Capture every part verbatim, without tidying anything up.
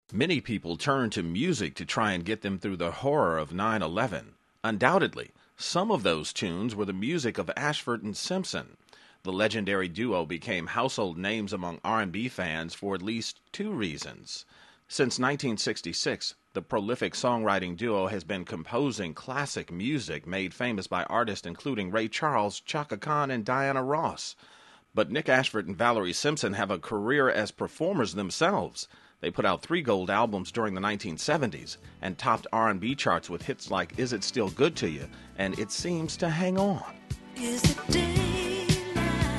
Many people turn to music to try and get them through the horror of nine eleven. Undoubtedly, some of those tunes were the music of Ashford and Simpson. The legendary duo became household names among R and B fans for at least two reasons. Since nineteen sixty-six, the prolific songwriting duo has been composing classic music made famous by artists including Ray Charles, Chaka Khan, and Diana Ross. But Nick Ashford and Valerie Simpson have a career as performers themselves. They put out three gold albums during the nineteen seventies and topped R and B charts with hits like Is It Still Good to You and It Seems to Hang On. Is it daylight?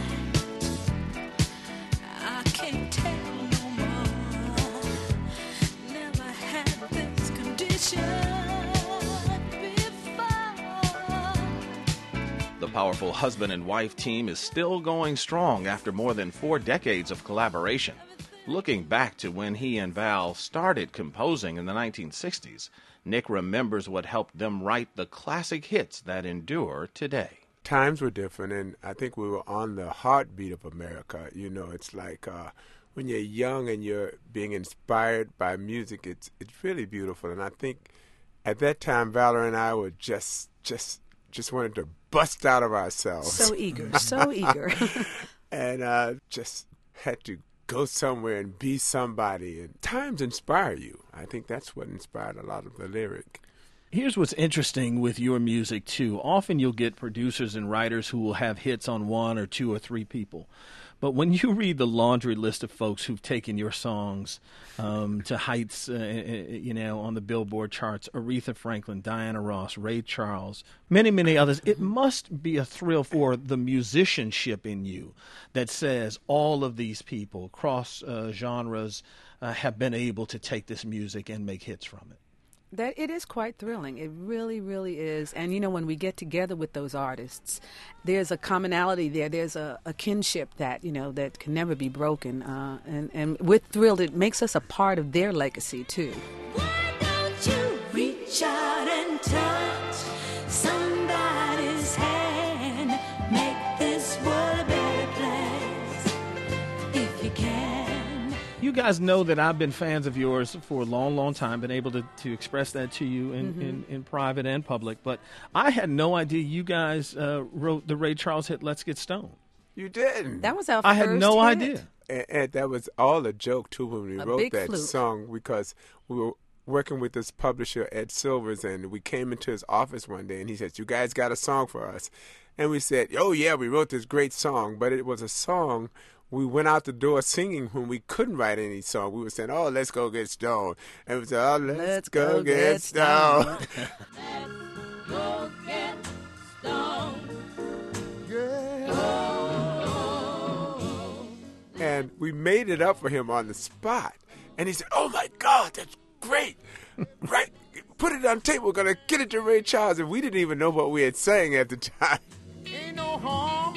I can't tell no more. Never had this condition before. The powerful husband and wife team is still going strong after more than four decades of collaboration. Looking back to when he and Val started composing in the nineteen sixties, Nick remembers what helped them write the classic hits that endure today. Times were different, and I think we were on the heartbeat of America. You know, it's like uh, when you're young and you're being inspired by music, it's it's really beautiful. And I think at that time, Valerie and I were just just just wanted to bust out of ourselves. So eager, so eager. And uh, just had to go somewhere and be somebody. And times inspire you. I think that's what inspired a lot of the lyric. Here's what's interesting with your music, too. Often you'll get producers and writers who will have hits on one or two or three people. But when you read the laundry list of folks who've taken your songs um, to heights, uh, you know, on the Billboard charts, Aretha Franklin, Diana Ross, Ray Charles, many, many others, it must be a thrill for the musicianship in you that says all of these people, cross uh, genres, uh, have been able to take this music and make hits from it. That it is quite thrilling. It really, really is. And, you know, when we get together with those artists, there's a commonality there. There's a, a kinship that, you know, that can never be broken. Uh, and, and we're thrilled. It makes us a part of their legacy, too. Why don't you reach out and touch somebody's hand? Make this world a better place if you can. You guys know that I've been fans of yours for a long, long time, been able to, to express that to you in, Mm-hmm. in, in private and public. But I had no idea you guys uh, wrote the Ray Charles hit Let's Get Stoned. You didn't. That was our I first had no hit. idea. And, and that was all a joke, too, when we A wrote big that fluke. song, because we were working with this publisher, Ed Silvers, and we came into his office one day, and he said, you guys got a song for us? And we said, oh, yeah, we wrote this great song, but it was a song we went out the door singing when we couldn't write any song. We were saying, oh, let's go get stoned. And we said, oh, let's, Let's go, go get, get stoned. Go get stoned. And we made it up for him on the spot. And he said, oh, my God, that's great. Right? Put it on tape. We're going to get it to Ray Charles. And we didn't even know what we had sang at the time. Ain't no harm.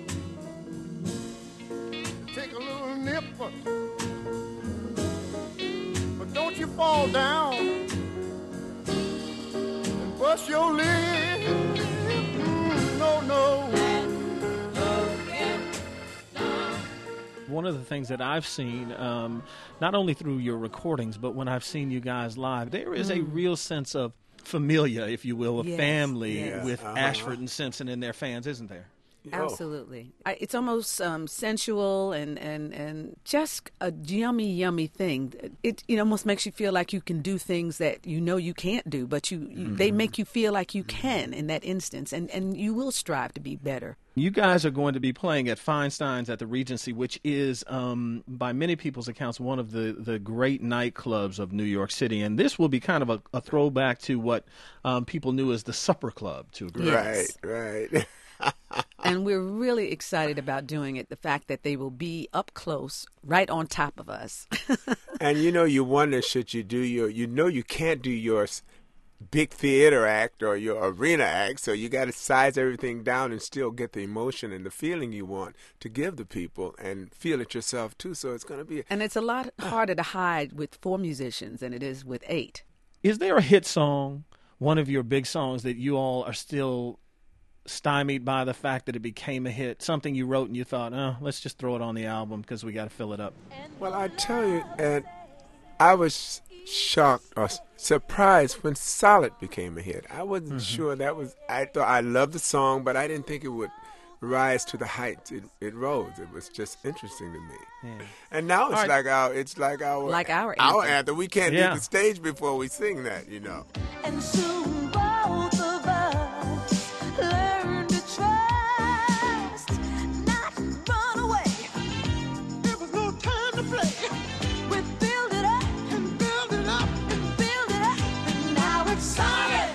Take a little nip. But don't you fall down and bust your lip. Mm, no, no. One of the things that I've seen, um, not only through your recordings, but when I've seen you guys live, there is a real sense of familia, if you will, of Yes, family yes. with Uh-huh. Ashford and Simpson and their fans, isn't there? Absolutely. I, it's almost um, sensual and, and, and just a yummy, yummy thing. It, it almost makes you feel like you can do things that you know you can't do, but you, you Mm-hmm. they make you feel like you can in that instance, and, and you will strive to be better. You guys are going to be playing at Feinstein's at the Regency, which is, um, by many people's accounts, one of the, the great nightclubs of New York City. And this will be kind of a, a throwback to what um, people knew as the Supper Club, to a great Yes. Right, right. And we're really excited about doing it, the fact that they will be up close, right on top of us. And, you know, you wonder, should you do your, you know you can't do your s- big theater act or your arena act, so you got to size everything down and still get the emotion and the feeling you want to give the people and feel it yourself, too. So it's going to be... And it's a lot harder to hide with four musicians than it is with eight. Is there a hit song, one of your big songs, that you all are still stymied by the fact that it became a hit, something you wrote and you thought, oh, let's just throw it on the album because we got to fill it up? Well, I tell you, and I was shocked or s- surprised when Solid became a hit. I wasn't Mm-hmm. sure that was. I thought I loved the song, but I didn't think it would rise to the heights it, it rose. It was just interesting to me. Yeah. And now it's All right. like our, it's like our, Like our our anthem. anthem. We can't Yeah. leave the stage before we sing that, you know. And soon both of us learn to trust, not run away. There was no time to play. We build it up And build it up. and build it up, and now it's solid.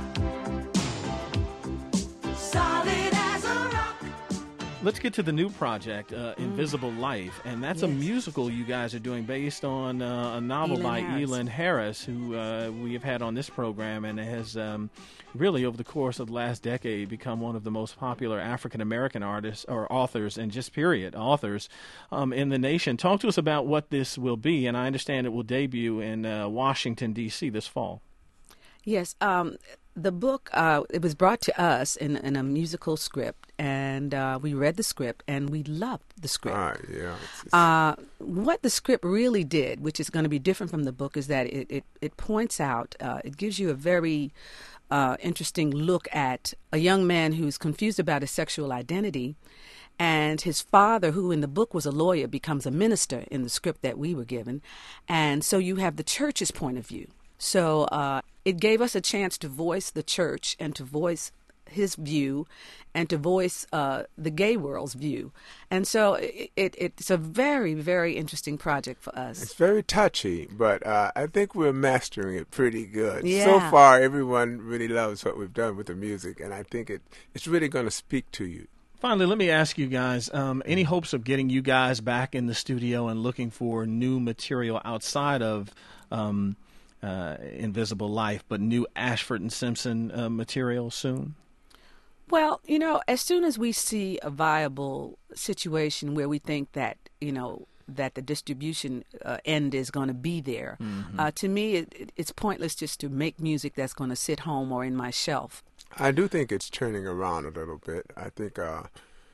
Solid as a rock. Let's get to the new project, uh, Invisible Life, and that's a Yes. musical you guys are doing based on uh, a novel Elin by Harris. Elin Harris, who uh, we have had on this program, and has um, really, over the course of the last decade, become one of the most popular African American artists or authors, and just period authors um, in the nation. Talk to us about what this will be, and I understand it will debut in uh, Washington D C this fall. Yes, um, the book, uh, it was brought to us in, in a musical script, and uh, we read the script, and we loved the script. All right, yeah. It's, it's, Uh, what the script really did, which is going to be different from the book, is that it, it, it points out, uh, it gives you a very uh, interesting look at a young man who's confused about his sexual identity, and his father, who in the book was a lawyer, becomes a minister in the script that we were given. And so you have the church's point of view. So uh, it gave us a chance to voice the church and to voice his view and to voice uh, the gay world's view. And so it, it, it's a very, very interesting project for us. It's very touchy, but uh, I think we're mastering it pretty good. So Yeah. far, everyone really loves what we've done with the music, and I think it it's really going to speak to you. Finally, let me ask you guys, um, any hopes of getting you guys back in the studio and looking for new material outside of um, uh, Invisible Life, but new Ashford and Simpson uh, material soon? Well, you know, as soon as we see a viable situation where we think that, you know, that the distribution uh, end is going to be there, uh, to me, it, it, it's pointless just to make music that's going to sit home or in my shelf. I do think it's turning around a little bit. I think uh,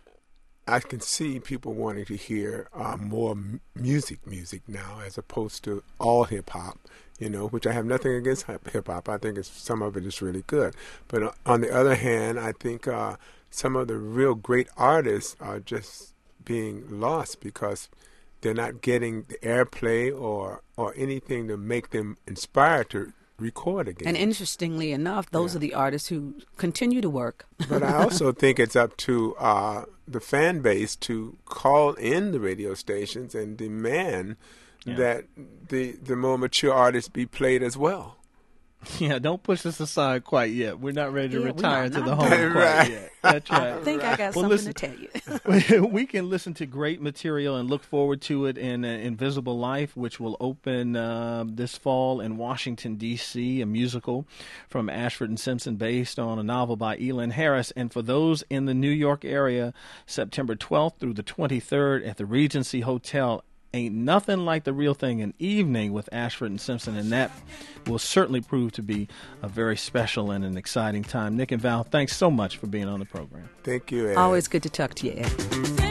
I can see people wanting to hear uh, more m- music music now as opposed to all hip-hop, you know, which I have nothing against hip- hip-hop. I think it's, some of it is really good. But uh, on the other hand, I think uh, some of the real great artists are just being lost because they're not getting the airplay or, or anything to make them inspired to record again. And interestingly enough, those Yeah. are the artists who continue to work. But I also think it's up to uh, the fan base to call in the radio stations and demand Yeah. that the the more mature artists be played as well. Yeah, don't push us aside quite yet. We're not ready to Yeah, we're retire not- to the not home done. quite Right. yet. That's I right. think I got Well, something listen- to tell you. We can listen to great material and look forward to it in uh, Invisible Life, which will open uh, this fall in Washington, D C, a musical from Ashford and Simpson based on a novel by Elin Harris. And for those in the New York area, September twelfth through the twenty-third at the Regency Hotel. Ain't nothing like the real thing, an evening with Ashford and Simpson, and that will certainly prove to be a very special and an exciting time. Nick and Val, thanks so much for being on the program. Thank you, Ed. Always good to talk to you, Ed.